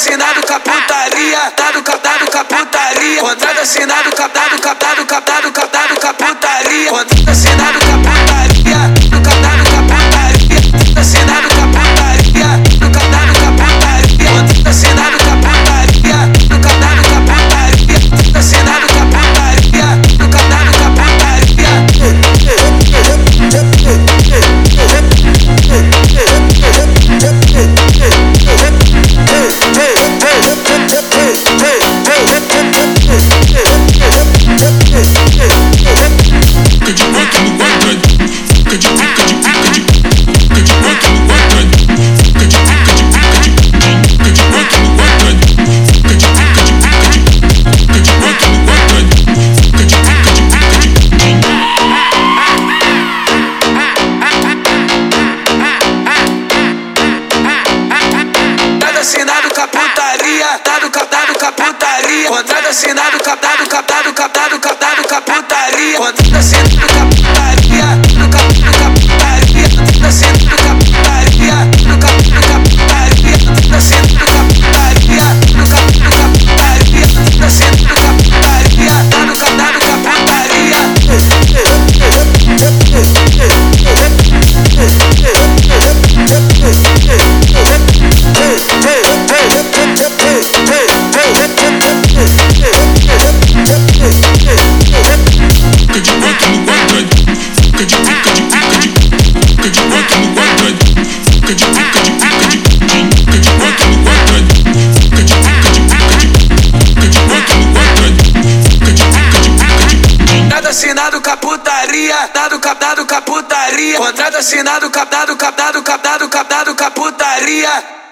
assinado com a putaria, dado com a putaria. Contrato assinado com a putaria. Contrato assinado com a putaria, assinado com a putaria. Contrato assinado com a putaria, assinado com a putaria. Assinado com a putaria. Assinado com a putaria, dado com a putaria. Contrato assinado com a putaria. Contrato assinado com a putaria, assinado com a putaria. Assinado com a putaria, assinado com a putaria. Dado com a putaria. Assinado com a putaria, dado com a putaria. Contrato assinado com a putaria.